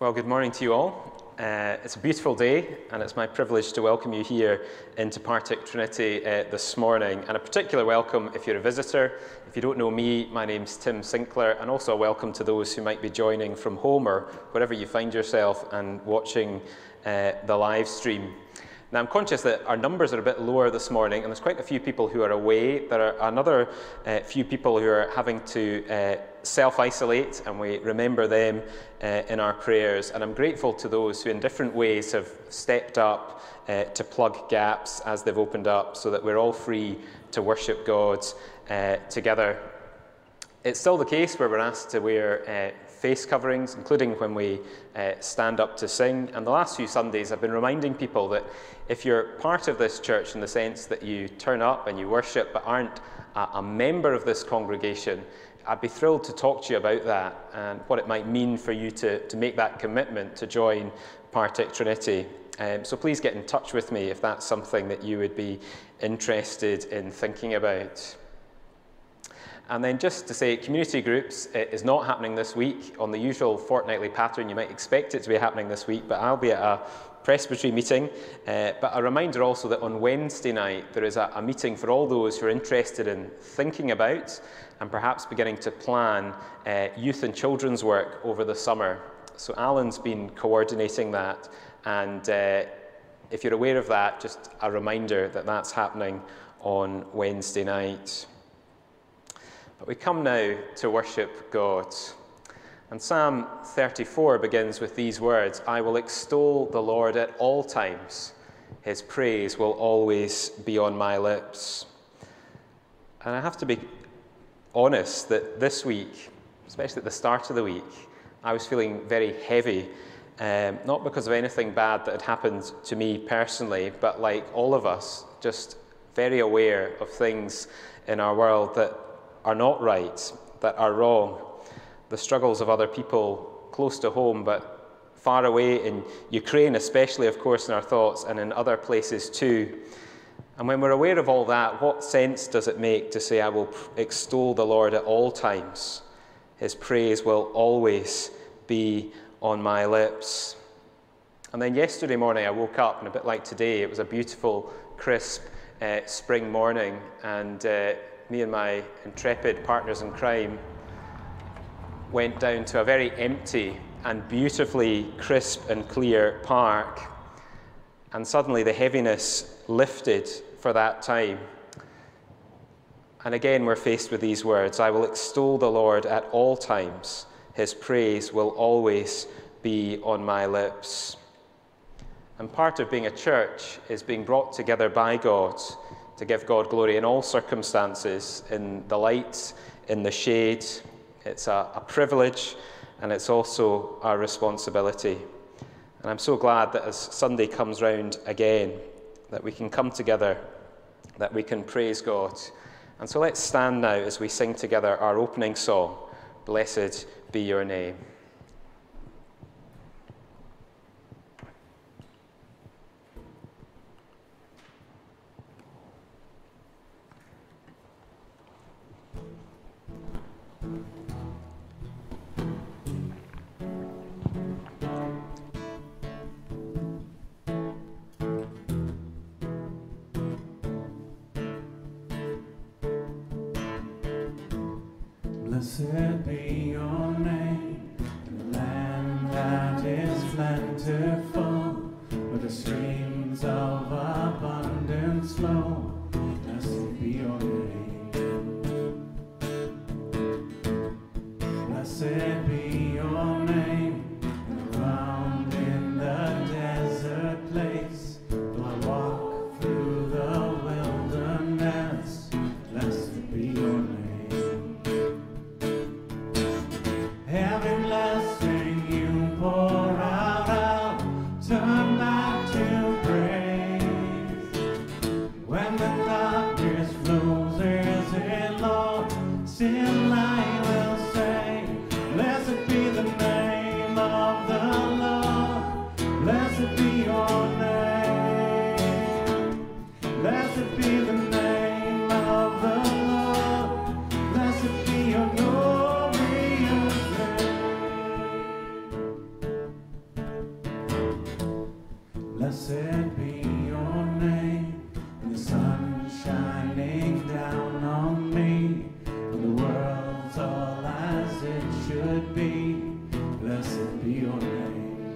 Well, good morning to you all. It's a beautiful day, and it's my privilege to welcome you here into Partick Trinity this morning. And a particular welcome if you're a visitor. If you don't know me, my name's Tim Sinclair, and also a welcome to those who might be joining from home or wherever you find yourself and watching the live stream. Now, I'm conscious that our numbers are a bit lower this morning, and there's quite a few people who are away. There are another few people who are having to self-isolate, and we remember them in our prayers. And I'm grateful to those who in different ways have stepped up to plug gaps as they've opened up so that we're all free to worship God together. It's still the case where we're asked to wear face coverings, including when we stand up to sing. And the last few Sundays I've been reminding people that if you're part of this church in the sense that you turn up and you worship but aren't a member of this congregation, I'd be thrilled to talk to you about that and what it might mean for you to make that commitment to join Partick Trinity. So please get in touch with me if that's something that you would be interested in thinking about. And then just to say, community groups is not happening this week on the usual fortnightly pattern. You might expect it to be happening this week, but I'll be at a presbytery meeting. But a reminder also that on Wednesday night there is a meeting for all those who are interested in thinking about and perhaps beginning to plan youth and children's work over the summer. So Alan's been coordinating that, and if you're aware of that, just a reminder that that's happening on Wednesday night. But we come now to worship God. And Psalm 34 begins with these words, "I will extol the Lord at all times. His praise will always be on my lips." And I have to be honest that this week, especially at the start of the week, I was feeling very heavy, not because of anything bad that had happened to me personally, but like all of us, just very aware of things in our world that are not right, that are wrong, the struggles of other people close to home but far away in Ukraine especially, of course, in our thoughts, and in other places too. And when we're aware of all that, what sense does it make to say, "I will extol the Lord at all times. His praise will always be on my lips"? And then yesterday morning I woke up, and a bit like today, it was a beautiful, crisp spring morning, and me and my intrepid partners in crime went down to a very empty and beautifully crisp and clear park, and suddenly the heaviness lifted for that time. And again we're faced with these words, "I will extol the Lord at all times. His praise will always be on my lips." And part of being a church is being brought together by God to give God glory in all circumstances, in the light, in the shade. It's a privilege, and it's also our responsibility. And I'm so glad that as Sunday comes round again, that we can come together, that we can praise God. And so let's stand now as we sing together our opening song, "Blessed Be Your Name." Blessed be your name in the land that is plentiful, where the streams of abundance flow. Blessed be your name. Blessed be your name, and around in the desert place, though I walk through the wilderness, blessed be your name. Every blessing you pour out, I'll turn back to praise. When the darkness closes in, Lord, still I will say, blessed be the name of the Lord. Blessed be your name. Blessed be the name of the Lord. Blessed be your glorious name. Blessed be your name, and the sun shining down on me, and the world's all as it should be. Blessed be your name.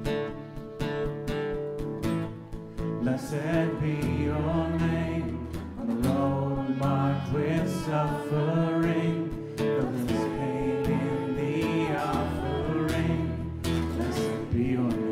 Blessed be your name, on the road marked with suffering, though there's pain in the offering. Blessed be your name.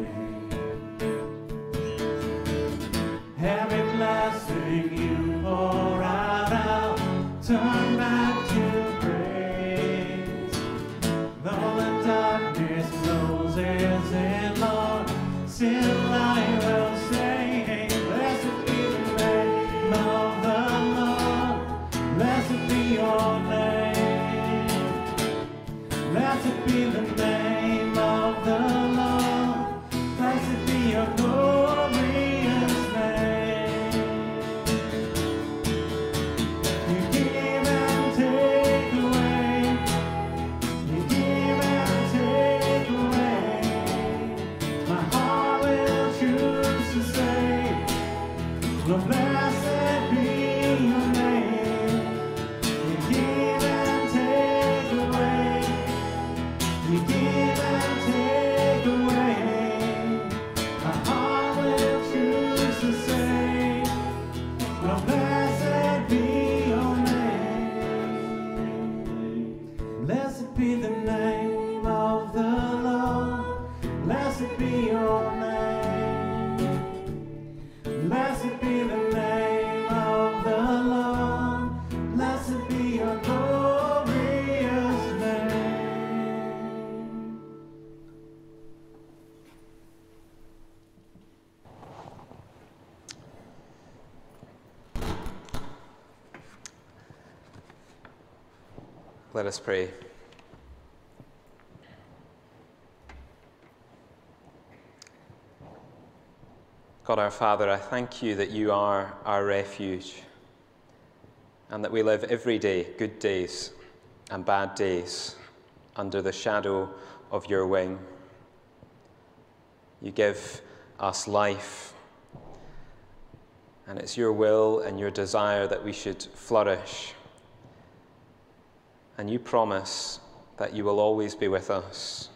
Every blessing you pour out, I'll turn back to praise. Though the darkness closes in, Lord, still I will say, blessed be the name of the Lord. Blessed be your name. Blessed be the name of the Lord. Blessed be your glorious name. You give and take away. You give and take away. My heart will choose to say, well, blessed be your name. You give and take away. You give and take away. My heart will choose to say, well, blessed be your name. Blessed be the name of the Lord. Blessed be your name. Blessed be the name of the Lord. Blessed be your glorious name. Let us pray. God our Father, I thank you that you are our refuge and that we live every day, good days and bad days, under the shadow of your wing. You give us life, and it's your will and your desire that we should flourish. And you promise that you will always be with us.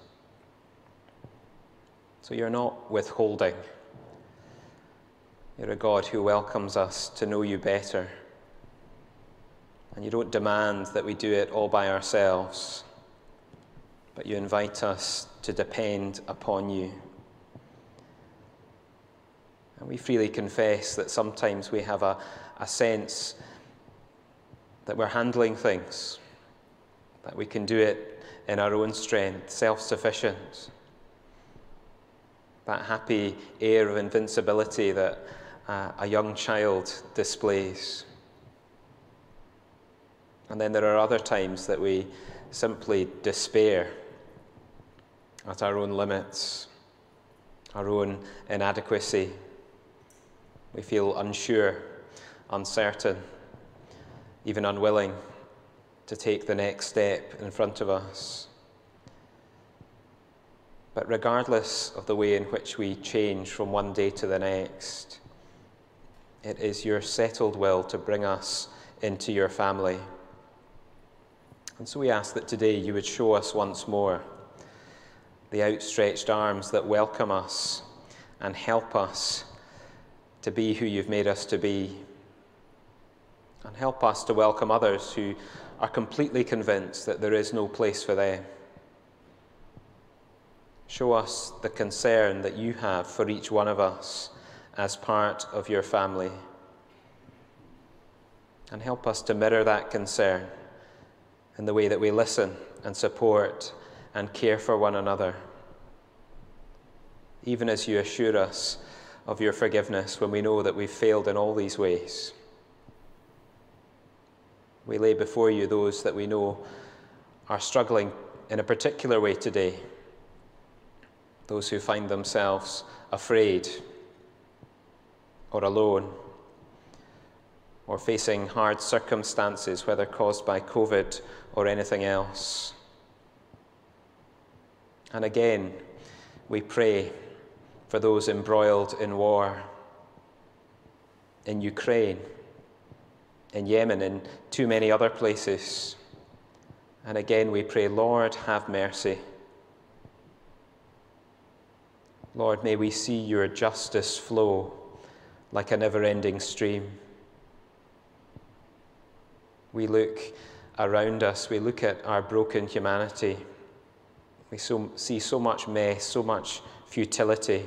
So you're not withholding. You're a God who welcomes us to know you better. And you don't demand that we do it all by ourselves, but you invite us to depend upon you. And we freely confess that sometimes we have a sense that we're handling things, that we can do it in our own strength, self-sufficient. That happy air of invincibility that a young child displays. And then there are other times that we simply despair at our own limits, our own inadequacy. We feel unsure, uncertain, even unwilling to take the next step in front of us. But regardless of the way in which we change from one day to the next, it is your settled will to bring us into your family. And so we ask that today you would show us once more the outstretched arms that welcome us and help us to be who you've made us to be. And help us to welcome others who are completely convinced that there is no place for them. Show us the concern that you have for each one of us as part of your family. And help us to mirror that concern in the way that we listen and support and care for one another, even as you assure us of your forgiveness when we know that we've failed in all these ways. We lay before you those that we know are struggling in a particular way today, those who find themselves afraid or alone or facing hard circumstances, whether caused by COVID or anything else. And again, we pray for those embroiled in war in Ukraine, in Yemen, in too many other places. And again we pray, Lord, have mercy. Lord, may we see your justice flow like a never-ending stream. We look around us, we look at our broken humanity. We see so much mess, so much futility.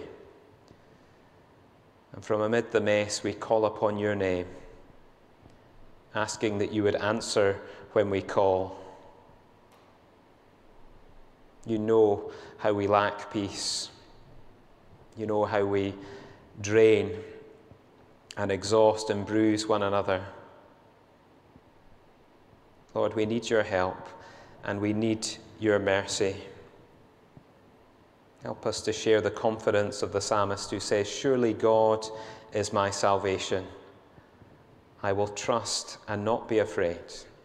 And from amid the mess, we call upon your name, asking that you would answer when we call. You know how we lack peace. You know how we drain and exhaust and bruise one another. Lord, we need your help and we need your mercy. Help us to share the confidence of the psalmist who says, surely God is my salvation. I will trust and not be afraid.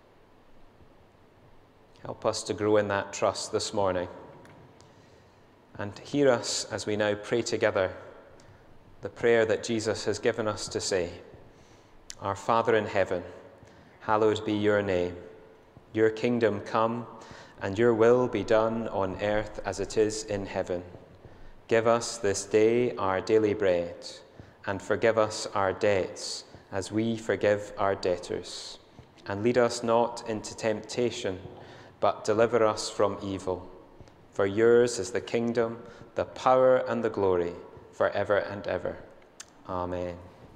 Help us to grow in that trust this morning. And hear us as we now pray together the prayer that Jesus has given us to say. Our Father in heaven, hallowed be your name. Your kingdom come, and your will be done on earth as it is in heaven. Give us this day our daily bread, and forgive us our debts as we forgive our debtors. And lead us not into temptation, but deliver us from evil. For yours is the kingdom, the power, and the glory, forever and ever. Amen.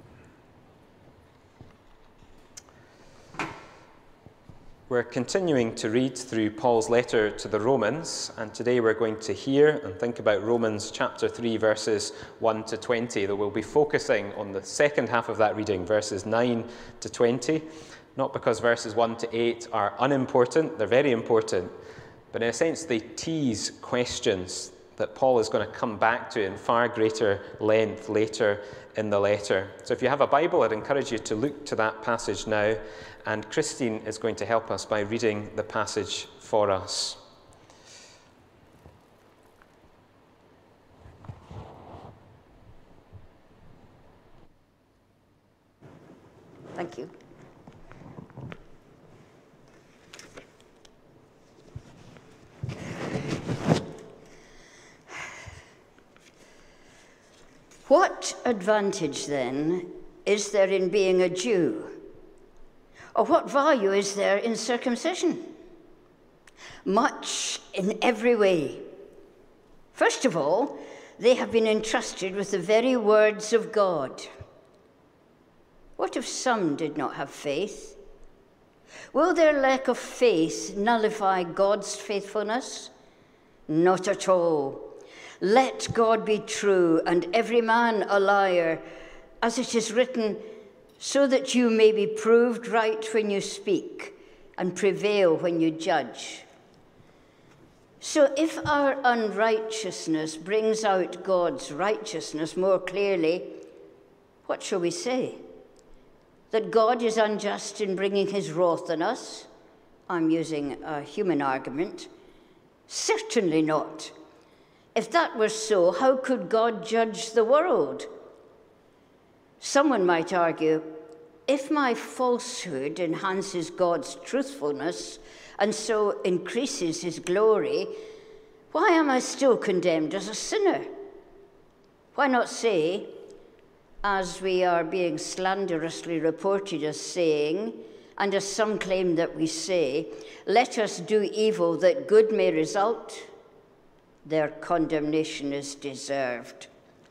We're continuing to read through Paul's letter to the Romans, and today we're going to hear and think about Romans chapter 3, verses 1 to 20, though we'll be focusing on the second half of that reading, verses 9 to 20, not because verses 1 to 8 are unimportant, they're very important, but in a sense they tease questions that Paul is going to come back to in far greater length later in the letter. So if you have a Bible, I'd encourage you to look to that passage now, and Christine is going to help us by reading the passage for us. Thank you. What advantage, then, is there in being a Jew? Or what value is there in circumcision? Much in every way. First of all, they have been entrusted with the very words of God. What if some did not have faith? Will their lack of faith nullify God's faithfulness? Not at all. Let God be true and every man a liar, as it is written, so that you may be proved right when you speak and prevail when you judge. So if our unrighteousness brings out God's righteousness more clearly, what shall we say? That God is unjust in bringing his wrath on us? I'm using a human argument. Certainly not. If that were so, how could God judge the world? Someone might argue, if my falsehood enhances God's truthfulness and so increases his glory, why am I still condemned as a sinner? Why not say, as we are being slanderously reported as saying, and as some claim that we say, let us do evil that good may result? Their condemnation is deserved.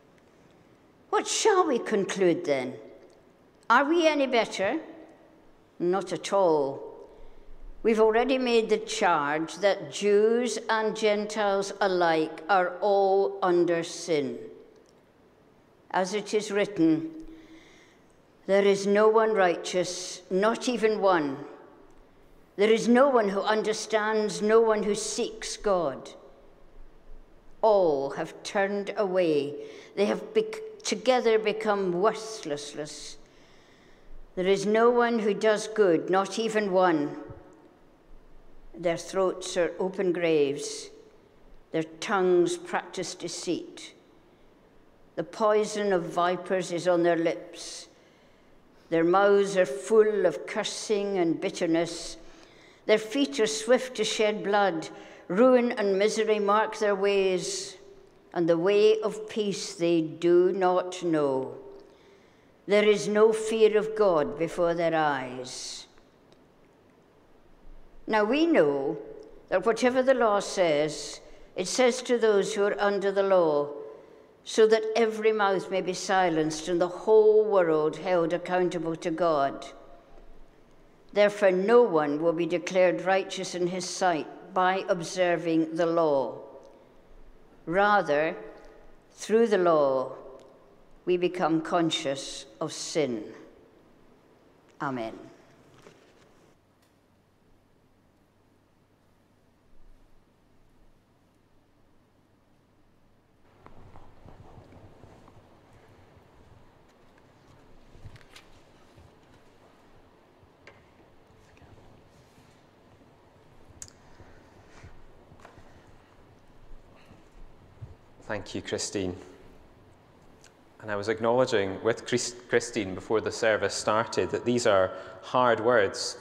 What shall we conclude then? Are we any better? Not at all. We've already made the charge that Jews and Gentiles alike are all under sin. As it is written, there is no one righteous, not even one. There is no one who understands, no one who seeks God. All have turned away. They have together become worthless. There is no one who does good, not even one. Their throats are open graves. Their tongues practice deceit. The poison of vipers is on their lips. Their mouths are full of cursing and bitterness. Their feet are swift to shed blood. Ruin and misery mark their ways, and the way of peace they do not know. There is no fear of God before their eyes. Now we know that whatever the law says, it says to those who are under the law, so that every mouth may be silenced and the whole world held accountable to God. Therefore, no one will be declared righteous in his sight by observing the law. Rather, through the law, we become conscious of sin. Amen. Thank you, Christine. And I was acknowledging with Christine before the service started that these are hard words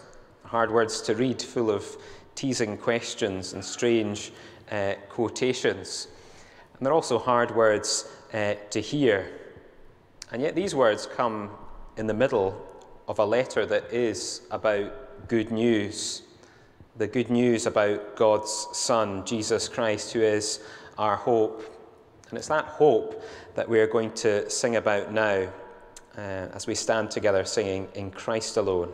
to read, full of teasing questions and strange quotations. And they're also hard words to hear. And yet these words come in the middle of a letter that is about good news. The good news about God's Son, Jesus Christ, who is our hope. And it's that hope that we're going to sing about now as we stand together singing In Christ Alone.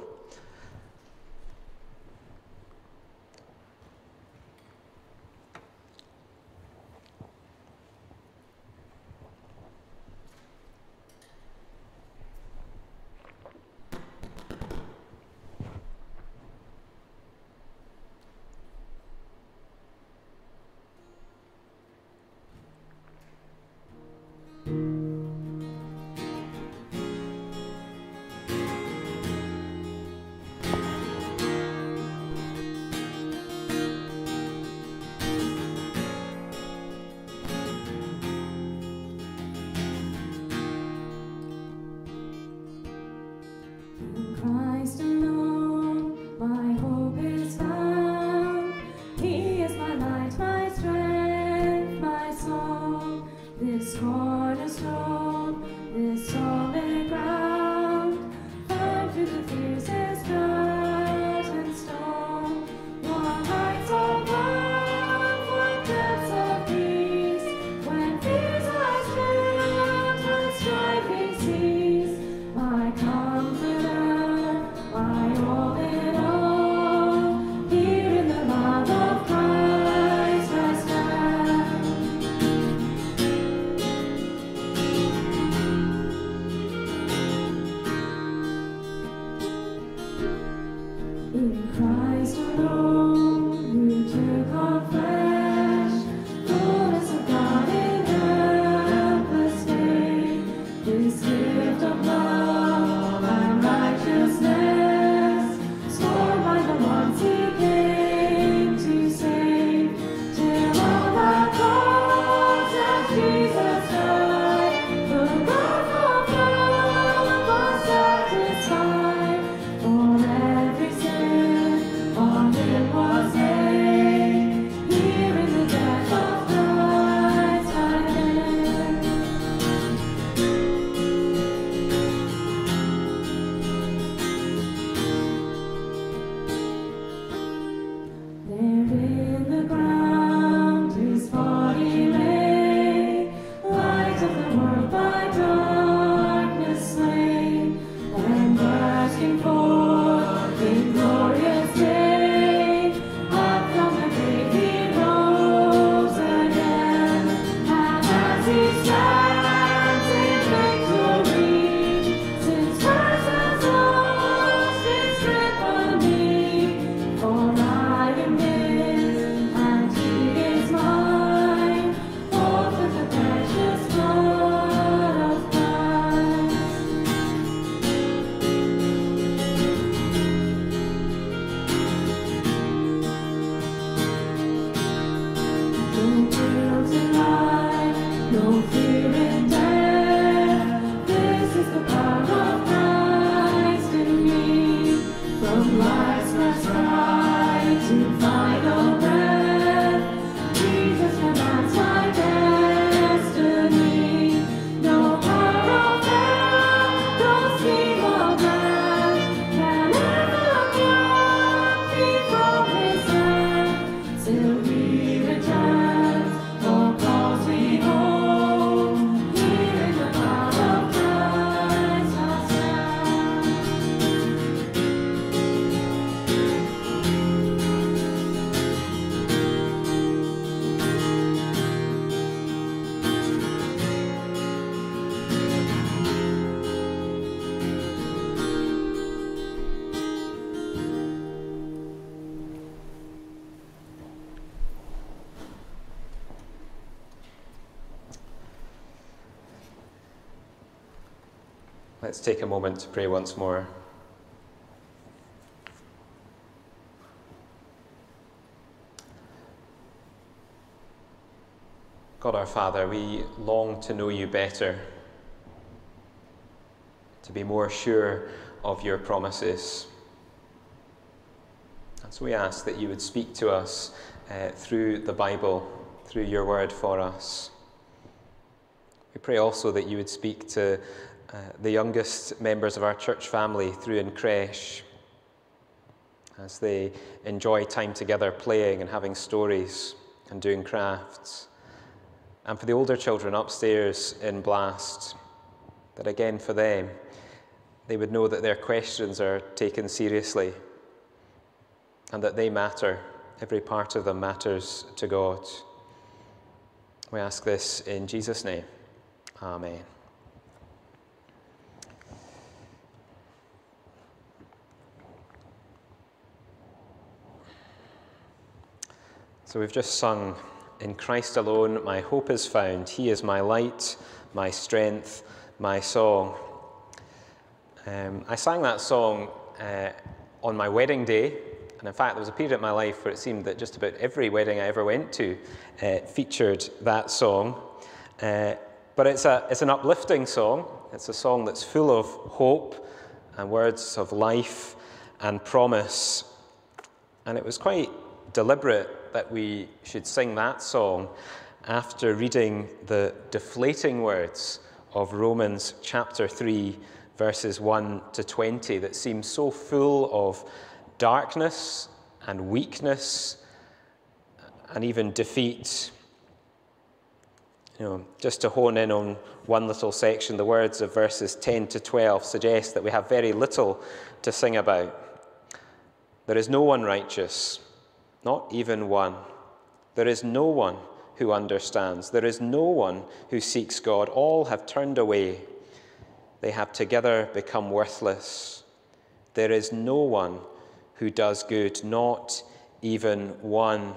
No fear in death. Let's take a moment to pray once more. God our Father, we long to know you better, to be more sure of your promises. And so we ask that you would speak to us through the Bible, through your word for us. We pray also that you would speak to the youngest members of our church family through in creche, as they enjoy time together playing and having stories and doing crafts. And for the older children upstairs in Blast, that again for them, they would know that their questions are taken seriously and that they matter. Every part of them matters to God. We ask this in Jesus' name. Amen. So we've just sung, "In Christ alone my hope is found. He is my light, my strength, my song." I sang that song on my wedding day, and in fact there was a period in my life where it seemed that just about every wedding I ever went to featured that song. But it's an uplifting song. It's a song that's full of hope and words of life and promise. And it was quite deliberate that we should sing that song after reading the deflating words of Romans chapter 3, verses 1 to 20, that seem so full of darkness and weakness and even defeat. Just to hone in on one little section, the words of verses 10 to 12 suggest that we have very little to sing about. There is no one righteous, not even one. There is no one who understands. There is no one who seeks God. All have turned away. They have together become worthless. There is no one who does good, not even one.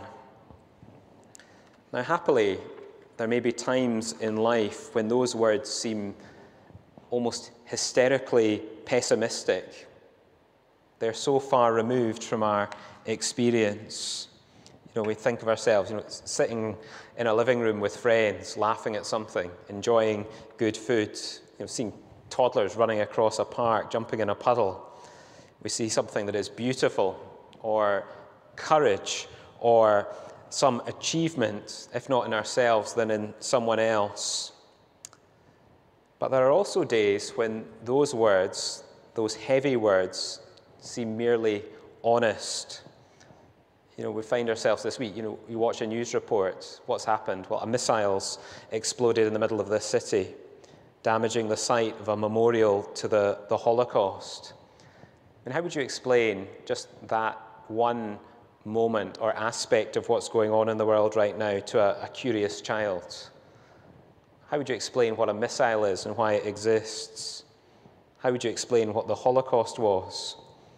Now, happily, there may be times in life when those words seem almost hysterically pessimistic. They're so far removed from our experience. We think of ourselves, sitting in a living room with friends, laughing at something, enjoying good food, seeing toddlers running across a park, jumping in a puddle. We see something that is beautiful, or courage, or some achievement, if not in ourselves, then in someone else. But there are also days when those words, those heavy words, seem merely honest. We find ourselves this week, you watch a news report. What's happened? Well, a missile's exploded in the middle of this city, damaging the site of a memorial to the Holocaust. And how would you explain just that one moment or aspect of what's going on in the world right now to a curious child? How would you explain what a missile is and why it exists? How would you explain what the Holocaust was?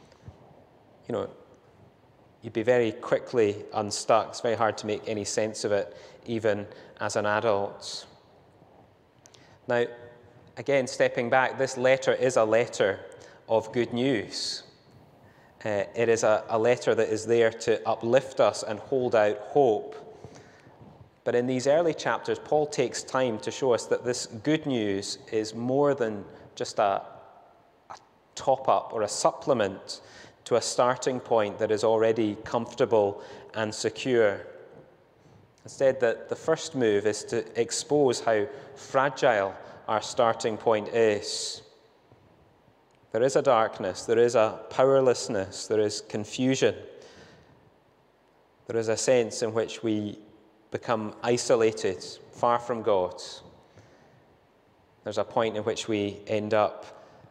You'd be very quickly unstuck. It's very hard to make any sense of it, even as an adult. Now, again, stepping back, this letter is a letter of good news. It is a letter that is there to uplift us and hold out hope. But in these early chapters, Paul takes time to show us that this good news is more than just a top-up or a supplement to a starting point that is already comfortable and secure. Instead, that the first move is to expose how fragile our starting point is. There is a darkness, there is a powerlessness, there is confusion. There is a sense in which we become isolated, far from God. There's a point in which we end up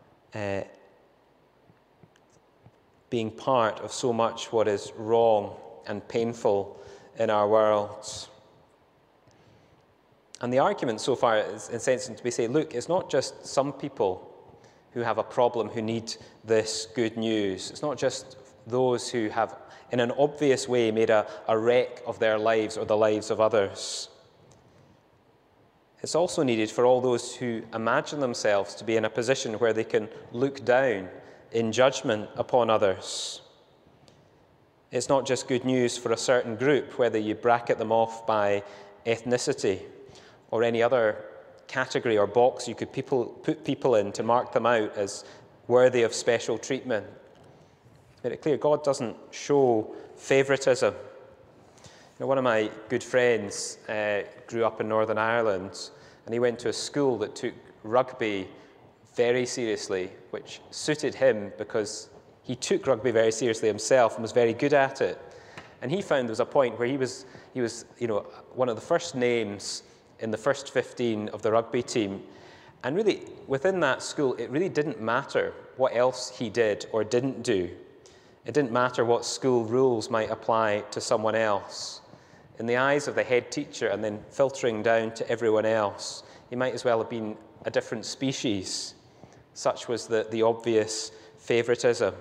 being part of so much what is wrong and painful in our world. And the argument so far is, in a sense, to say, look, it's not just some people who have a problem who need this good news. It's not just those who have, in an obvious way, made a wreck of their lives or the lives of others. It's also needed for all those who imagine themselves to be in a position where they can look down in judgment upon others. It's not just good news for a certain group, whether you bracket them off by ethnicity or any other category or box you could put people in to mark them out as worthy of special treatment. It's made it clear God doesn't show favoritism. One of my good friends grew up in Northern Ireland, and he went to a school that took rugby very seriously, which suited him because he took rugby very seriously himself and was very good at it. And he found there was a point where he was one of the first names in the first 15 of the rugby team. And really, within that school, it really didn't matter what else he did or didn't do. It didn't matter what school rules might apply to someone else. In the eyes of the head teacher and then filtering down to everyone else, he might as well have been a different species. Such was the obvious favoritism.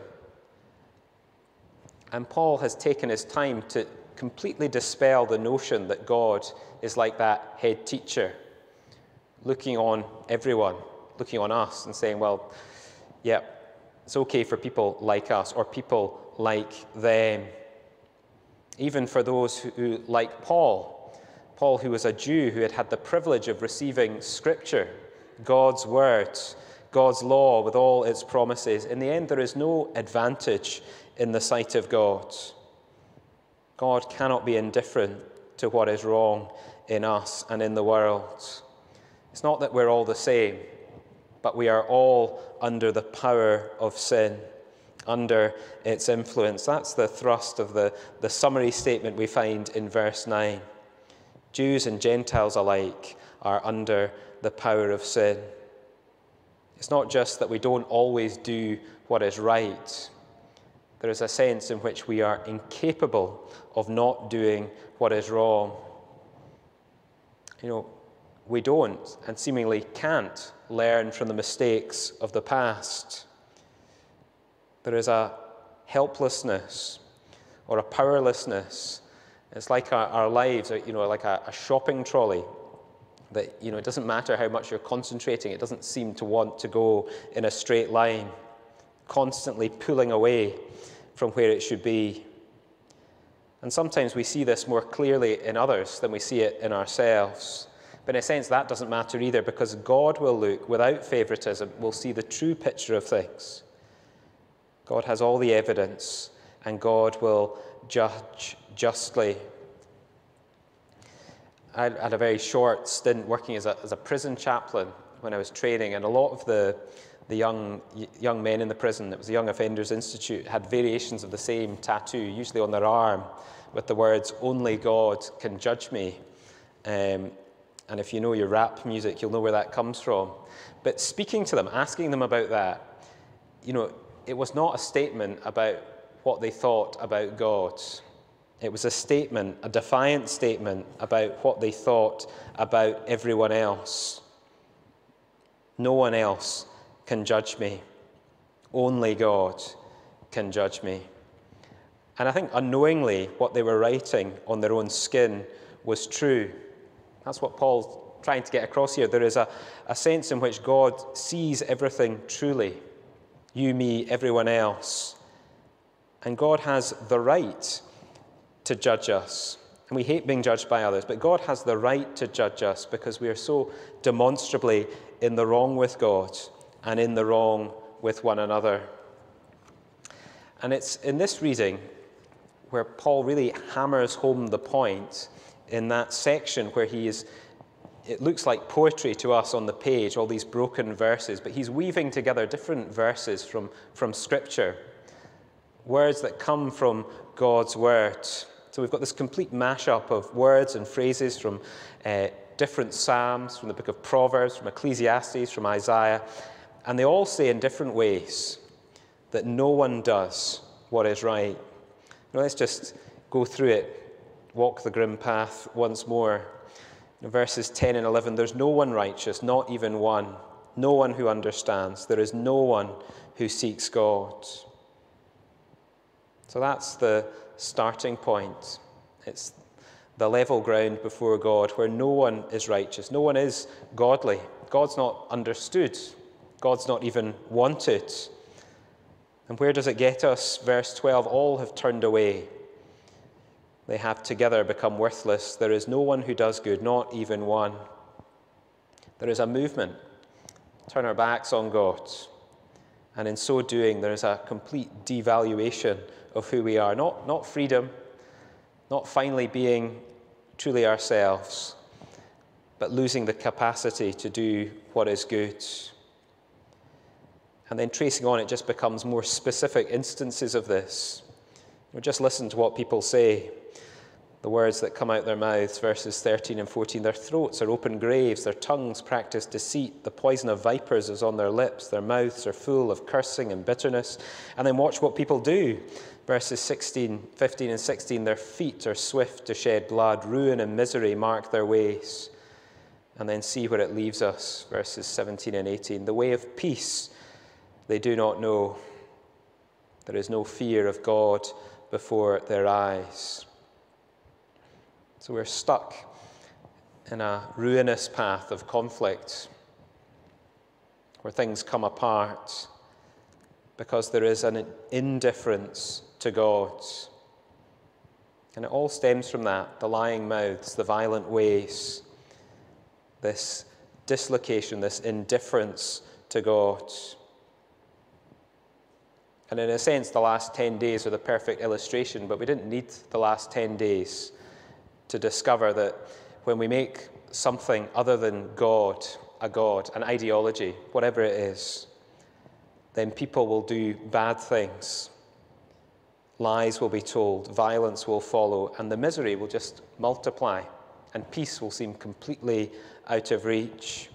And Paul has taken his time to completely dispel the notion that God is like that head teacher, looking on everyone, looking on us and saying, well, yeah, it's okay for people like us or people like them. Even for those who, like Paul, who was a Jew who had had the privilege of receiving Scripture, God's word, God's law with all its promises. In the end, there is no advantage in the sight of God. God cannot be indifferent to what is wrong in us and in the world. It's not that we're all the same, but we are all under the power of sin, under its influence. That's the thrust of the summary statement we find in verse 9. Jews and Gentiles alike are under the power of sin. It's not just that we don't always do what is right. There is a sense in which we are incapable of not doing what is wrong. We don't and seemingly can't learn from the mistakes of the past. There is a helplessness or a powerlessness. It's like our lives are, like a shopping trolley that, it doesn't matter how much you're concentrating, it doesn't seem to want to go in a straight line, constantly pulling away from where it should be. And sometimes we see this more clearly in others than we see it in ourselves. But in a sense, that doesn't matter either, because God will look, without favoritism, will see the true picture of things. God has all the evidence, and God will judge justly. I had a very short stint working as a prison chaplain when I was training, and a lot of the young men in the prison, it was the Young Offenders Institute, had variations of the same tattoo, usually on their arm, with the words, "Only God can judge me." And if you know your rap music, you'll know where that comes from. But speaking to them, asking them about that, it was not a statement about what they thought about God. It was a statement, a defiant statement about what they thought about everyone else. No one else can judge me. Only God can judge me. And I think unknowingly what they were writing on their own skin was true. That's what Paul's trying to get across here. There is a sense in which God sees everything truly. You, me, everyone else. And God has the right to judge us. And we hate being judged by others, but God has the right to judge us because we are so demonstrably in the wrong with God and in the wrong with one another. And it's in this reading where Paul really hammers home the point in that section where it looks like poetry to us on the page, all these broken verses, but he's weaving together different verses from Scripture, words that come from God's word. So we've got this complete mashup of words and phrases from different Psalms, from the book of Proverbs, from Ecclesiastes, from Isaiah, and they all say in different ways that no one does what is right. Now let's just go through it. Walk the grim path once more. In verses 10 and 11, there's no one righteous, not even one. No one who understands. There is no one who seeks God. So that's the starting point. It's the level ground before God where no one is righteous, no one is godly. God's not understood. God's not even wanted. And where does it get us? Verse 12, all have turned away. They have together become worthless. There is no one who does good, not even one. There is a movement. Turn our backs on God. And in so doing, there is a complete devaluation of who we are. Not freedom, not finally being truly ourselves, but losing the capacity to do what is good. And then tracing on, it just becomes more specific instances of this. Just listen to what people say. The words that come out their mouths, verses 13 and 14. Their throats are open graves, their tongues practice deceit, the poison of vipers is on their lips, their mouths are full of cursing and bitterness. And then watch what people do. Verses 15 and 16, their feet are swift to shed blood, ruin and misery mark their ways. And then see where it leaves us, verses 17 and 18. The way of peace they do not know. There is no fear of God before their eyes. So we're stuck in a ruinous path of conflict where things come apart because there is an indifference to God. And it all stems from that, the lying mouths, the violent ways, this dislocation, this indifference to God. And in a sense, the last 10 days are the perfect illustration, but we didn't need the last 10 days to discover that when we make something other than God, a God, an ideology, whatever it is, then people will do bad things. Lies will be told, violence will follow, and the misery will just multiply, and peace will seem completely out of reach.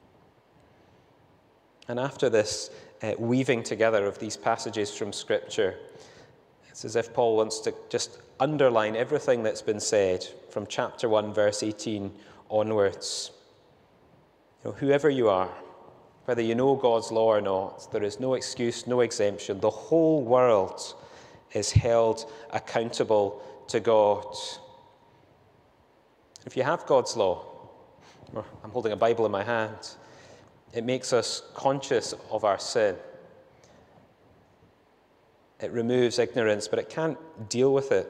And after this weaving together of these passages from Scripture, it's as if Paul wants to just underline everything that's been said from chapter 1, verse 18 onwards. Whoever you are, whether you know God's law or not, there is no excuse, no exemption. The whole world is held accountable to God. If you have God's law, or I'm holding a Bible in my hand, it makes us conscious of our sin. It removes ignorance, but it can't deal with it.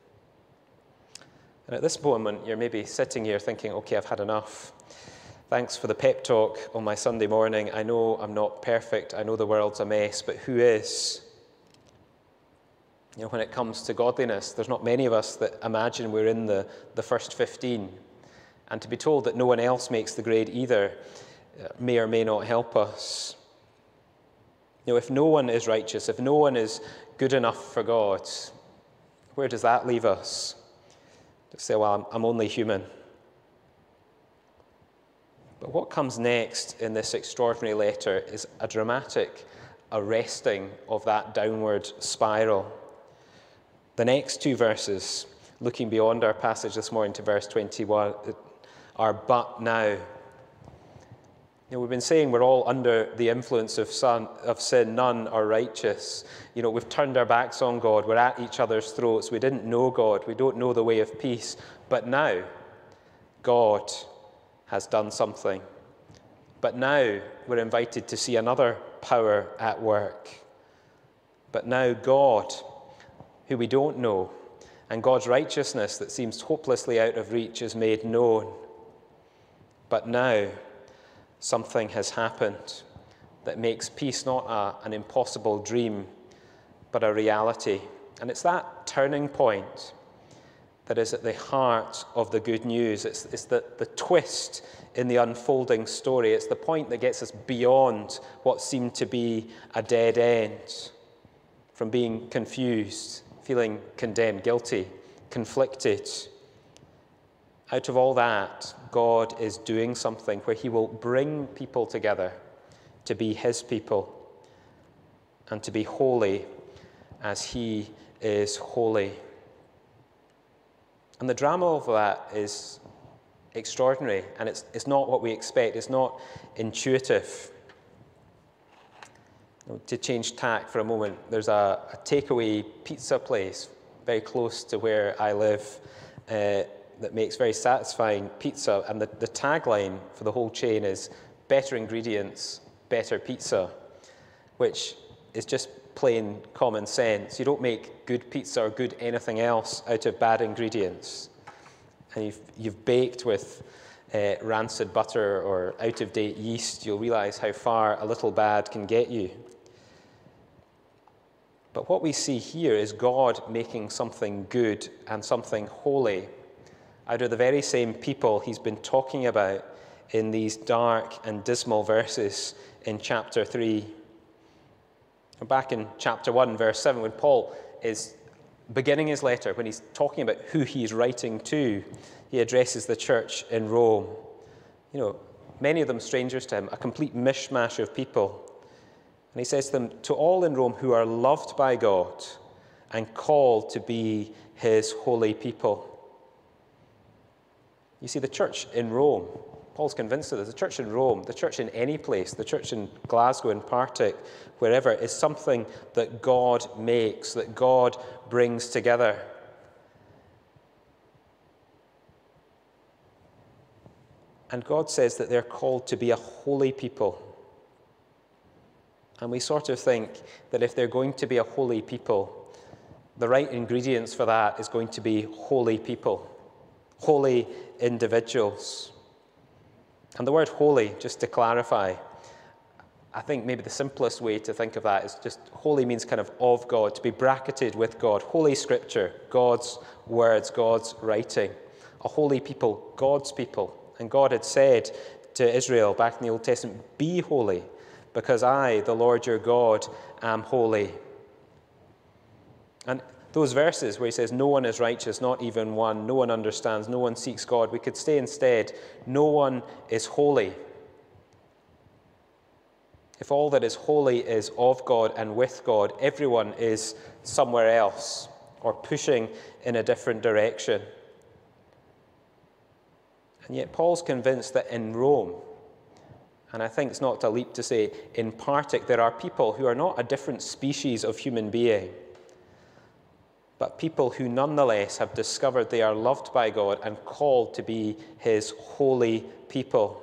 And at this moment, you're maybe sitting here thinking, okay, I've had enough. Thanks for the pep talk on my Sunday morning. I know I'm not perfect. I know the world's a mess, but who is? When it comes to godliness, there's not many of us that imagine we're in the first 15. And to be told that no one else makes the grade either may or may not help us. If no one is righteous, if no one is good enough for God, where does that leave us? To say, well, I'm only human. But what comes next in this extraordinary letter is a dramatic arresting of that downward spiral. The next two verses, looking beyond our passage this morning to verse 21, are but now. We've been saying we're all under the influence of sin. None are righteous. We've turned our backs on God. We're at each other's throats. We didn't know God. We don't know the way of peace. But now, God has done something. But now, we're invited to see another power at work. But now, God, who we don't know, and God's righteousness that seems hopelessly out of reach is made known. But now, something has happened that makes peace not an impossible dream, but a reality. And it's that turning point that is at the heart of the good news. It's the twist in the unfolding story. It's the point that gets us beyond what seemed to be a dead end, from being confused, feeling condemned, guilty, conflicted. Out of all that, God is doing something where he will bring people together to be his people and to be holy as he is holy. And the drama of that is extraordinary, and it's not what we expect. It's not intuitive. To change tack for a moment, there's a takeaway pizza place very close to where I live that makes very satisfying pizza, and the tagline for the whole chain is better ingredients, better pizza, which is just plain common sense. You don't make good pizza or good anything else out of bad ingredients. And you've baked with rancid butter or out-of-date yeast, you'll realize how far a little bad can get you. But what we see here is God making something good and something holy out of the very same people he's been talking about in these dark and dismal verses in chapter 3. Back in chapter 1, verse 7, when Paul is beginning his letter, when he's talking about who he's writing to, he addresses the church in Rome. You know, many of them strangers to him, a complete mishmash of people. And he says to them, to all in Rome who are loved by God and called to be his holy people. You see, the church in Rome, Paul's convinced of this, the church in Rome, the church in any place, the church in Glasgow, in Partick, wherever, is something that God makes, that God brings together. And God says that they're called to be a holy people. And we sort of think that if they're going to be a holy people, the right ingredients for that is going to be holy people, holy individuals. And the word holy, just to clarify, I think maybe the simplest way to think of that is just holy means kind of God, to be bracketed with God. Holy Scripture, God's words, God's writing. A holy people, God's people. And God had said to Israel back in the Old Testament, be holy, because I, the Lord your God, am holy. And those verses where he says, no one is righteous, not even one, no one understands, no one seeks God, we could say instead, no one is holy. If all that is holy is of God and with God, everyone is somewhere else or pushing in a different direction. And yet Paul's convinced that in Rome, and I think it's not a leap to say in Partick, there are people who are not a different species of human being, but people who nonetheless have discovered they are loved by God and called to be his holy people.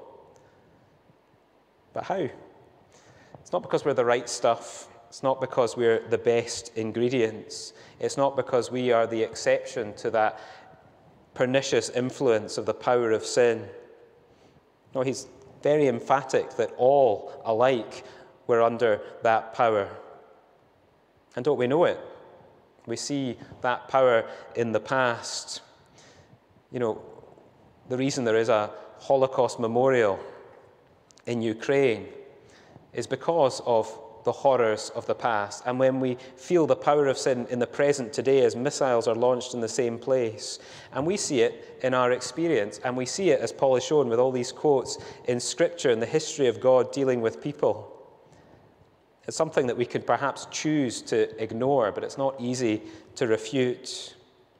But how? It's not because we're the right stuff. It's not because we're the best ingredients. It's not because we are the exception to that pernicious influence of the power of sin. No, he's very emphatic that all alike were under that power. And don't we know it? We see that power in the past. You know, the reason there is a Holocaust memorial in Ukraine is because of the horrors of the past. And when we feel the power of sin in the present today as missiles are launched in the same place, and we see it in our experience, and we see it, as Paul has shown with all these quotes in Scripture and the history of God dealing with people, it's something that we could perhaps choose to ignore, but it's not easy to refute.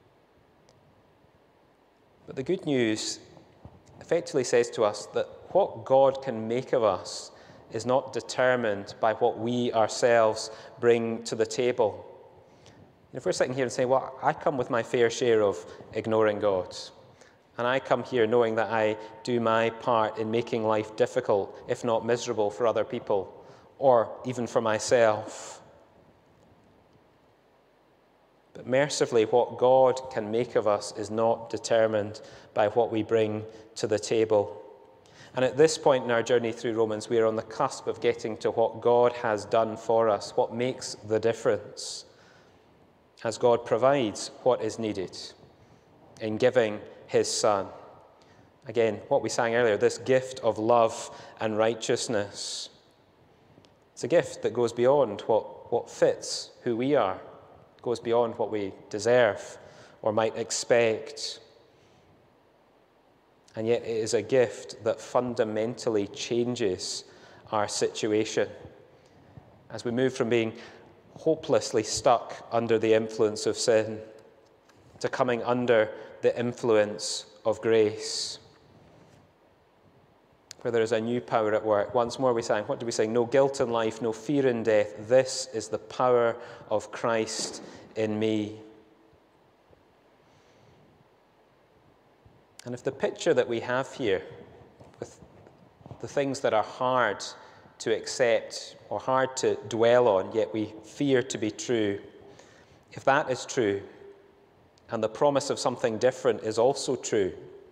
But the good news effectively says to us that what God can make of us is not determined by what we ourselves bring to the table. If we're sitting here and saying, well, I come with my fair share of ignoring God, and I come here knowing that I do my part in making life difficult, if not miserable, for other people, or even for myself. But mercifully, what God can make of us is not determined by what we bring to the table. And at this point in our journey through Romans, we are on the cusp of getting to what God has done for us, what makes the difference, as God provides what is needed in giving his Son. Again, what we sang earlier, this gift of love and righteousness. It's a gift that goes beyond what fits who we are, goes beyond what we deserve or might expect. And yet it is a gift that fundamentally changes our situation as we move from being hopelessly stuck under the influence of sin to coming under the influence of grace, where there is a new power at work. Once more we sang, what do we sing? No guilt in life, no fear in death. This is the power of Christ in me. And if the picture that we have here, with the things that are hard to accept or hard to dwell on, yet we fear to be true, if that is true, and the promise of something different is also true,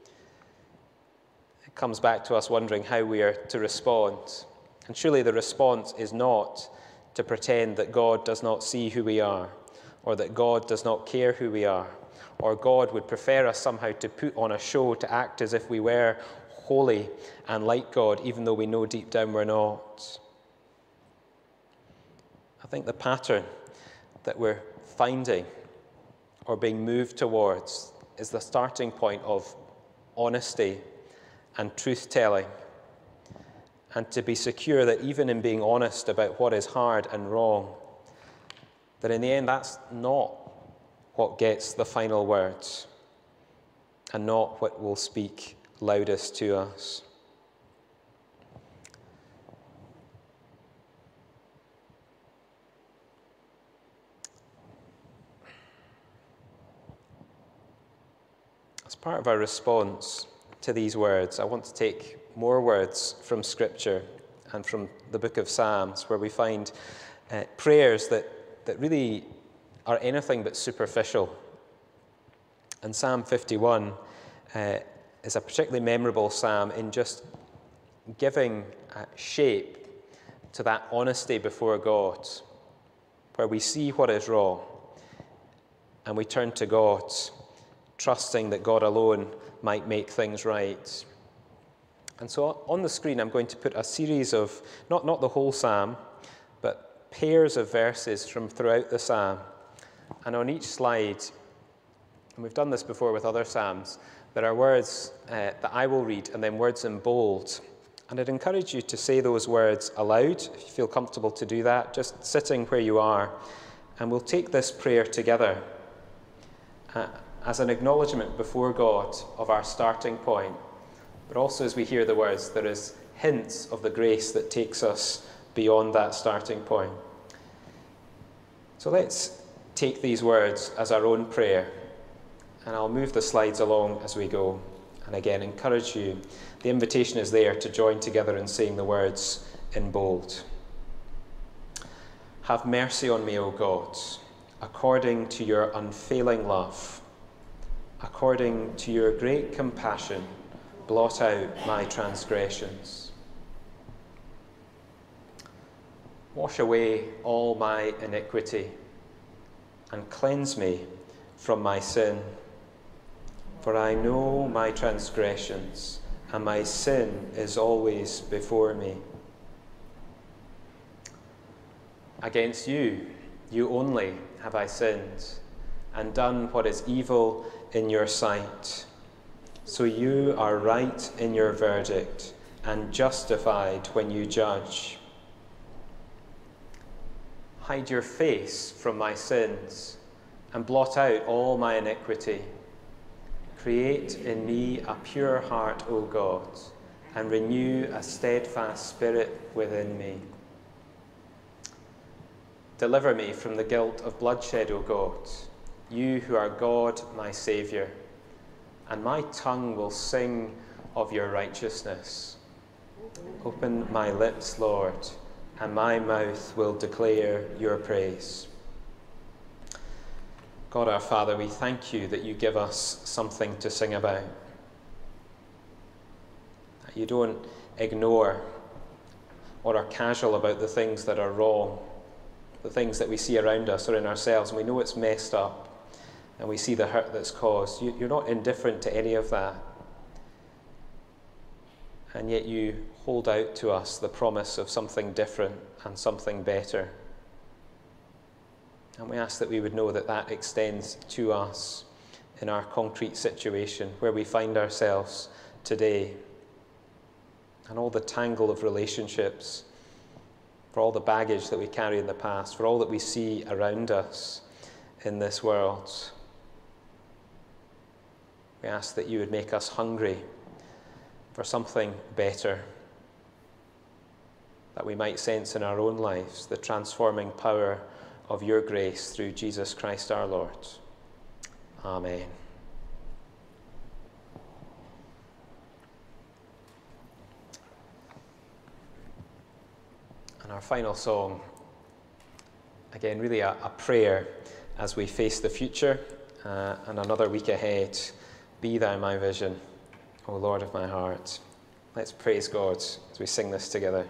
it comes back to us wondering how we are to respond. And surely the response is not to pretend that God does not see who we are, or that God does not care who we are, or God would prefer us somehow to put on a show to act as if we were holy and like God, even though we know deep down we're not. I think the pattern that we're finding or being moved towards is the starting point of honesty and truth-telling, and to be secure that even in being honest about what is hard and wrong, that in the end that's not what gets the final words and not what will speak loudest to us. As part of our response to these words, I want to take more words from Scripture and from the book of Psalms, where we find prayers that really are anything but superficial. And Psalm 51 is a particularly memorable psalm in just giving shape to that honesty before God, where we see what is wrong and we turn to God, trusting that God alone might make things right. And so on the screen I'm going to put a series of, not the whole psalm, but pairs of verses from throughout the psalm. And on each slide, and we've done this before with other psalms, there are words that I will read and then words in bold. And I'd encourage you to say those words aloud, if you feel comfortable to do that, just sitting where you are. And we'll take this prayer together as an acknowledgement before God of our starting point. But also as we hear the words, there is hints of the grace that takes us beyond that starting point. So let's take these words as our own prayer. And I'll move the slides along as we go. And again, encourage you. The invitation is there to join together in saying the words in bold. Have mercy on me, O God, according to your unfailing love. According to your great compassion, blot out my transgressions. Wash away all my iniquity and cleanse me from my sin. For I know my transgressions, and my sin is always before me. Against you, you only, have I sinned, and done what is evil in your sight. So you are right in your verdict, and justified when you judge. Hide your face from my sins, and blot out all my iniquity. Create in me a pure heart, O God, and renew a steadfast spirit within me. Deliver me from the guilt of bloodshed, O God, you who are God, my Saviour, and my tongue will sing of your righteousness. Open my lips, Lord, and my mouth will declare your praise. God our Father, we thank you that you give us something to sing about. That you don't ignore or are casual about the things that are wrong, the things that we see around us or in ourselves, and we know it's messed up, and we see the hurt that's caused. You're not indifferent to any of that. And yet you hold out to us the promise of something different and something better. And we ask that we would know that that extends to us in our concrete situation where we find ourselves today, and all the tangle of relationships, for all the baggage that we carry in the past, for all that we see around us in this world. We ask that you would make us hungry for something better, that we might sense in our own lives the transforming power of your grace through Jesus Christ our Lord. Amen. And our final song, again, really a prayer as we face the future and another week ahead. Be thou my vision, O Lord of my heart. Let's praise God as we sing this together.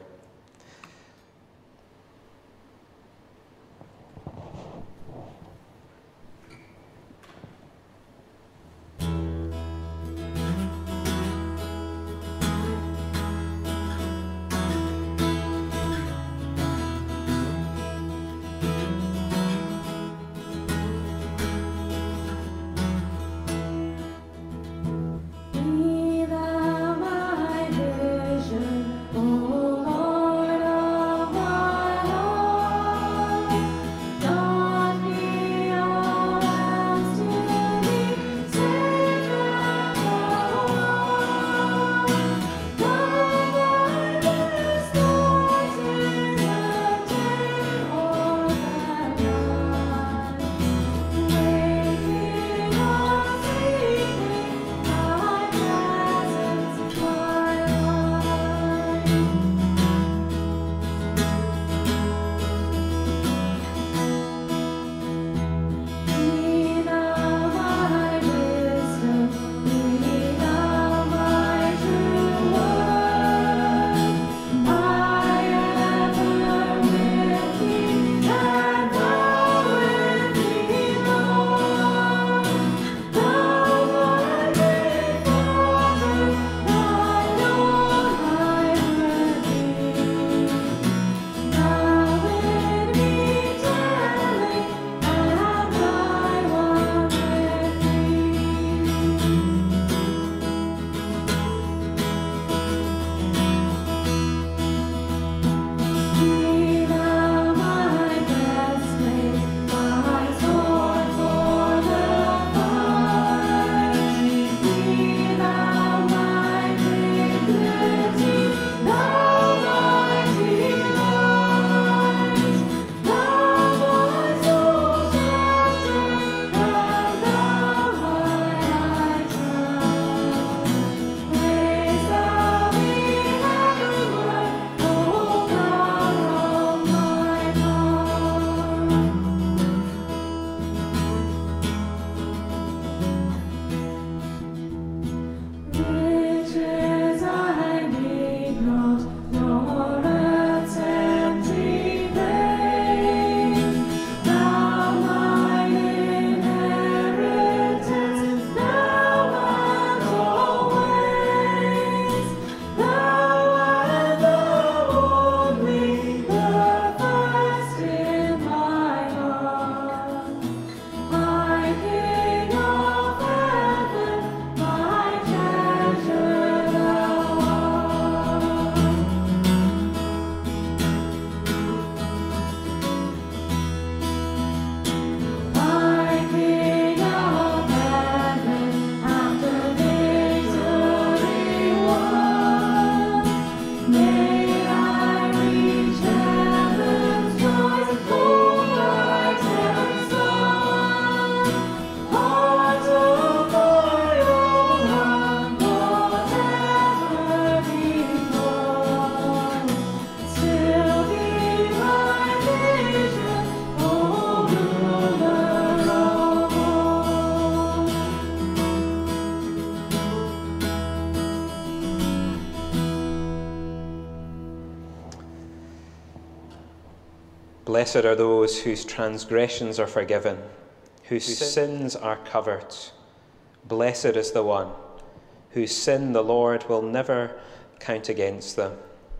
Blessed are those whose transgressions are forgiven, whose sins are covered. Blessed is the one whose sin the Lord will never count against them.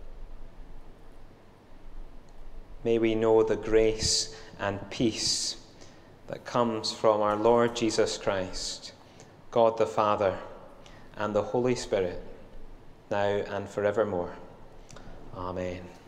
May we know the grace and peace that comes from our Lord Jesus Christ, God the Father, and the Holy Spirit, now and forevermore. Amen.